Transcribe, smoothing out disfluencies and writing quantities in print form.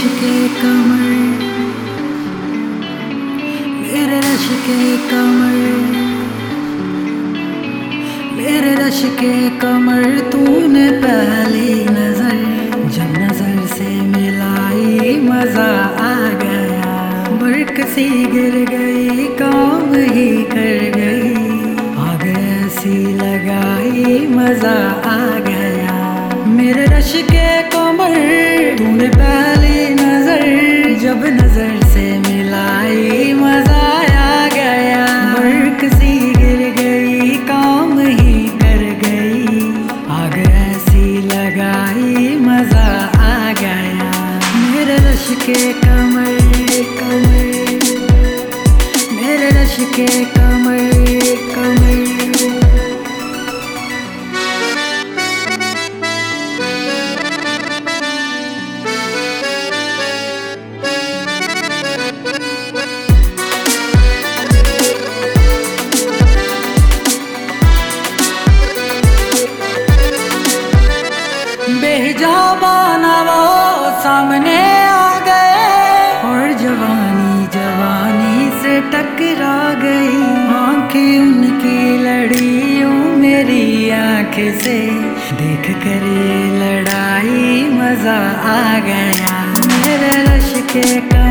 के कमर, मेरे रश के कमर, मेरे रश के कमर। तूने पहली नजर जब नजर से मिलाई, मजा आ गया। बरक सी गिर गई, काम ही कर गई। आग ऐसी लगाई, मजा आ गया। मेरे रश के कमर, तूने पहली नजर जब नजर से मिलाई, मजा आ गया। बरक सी गिर गई, काम ही कर गई। आग ऐसी लगाई, मजा आ गया। मेरे रश के कमर, कमर, मेरे रश के कमर, कमर। बेहिजाबाना वो सामने आ गए, और जवानी जवानी से टकरा गई। आंखें उनकी लड़ी यूं मेरी आंखें से, देख कर ये लड़ाई, मजा आ गया। मेरे रश के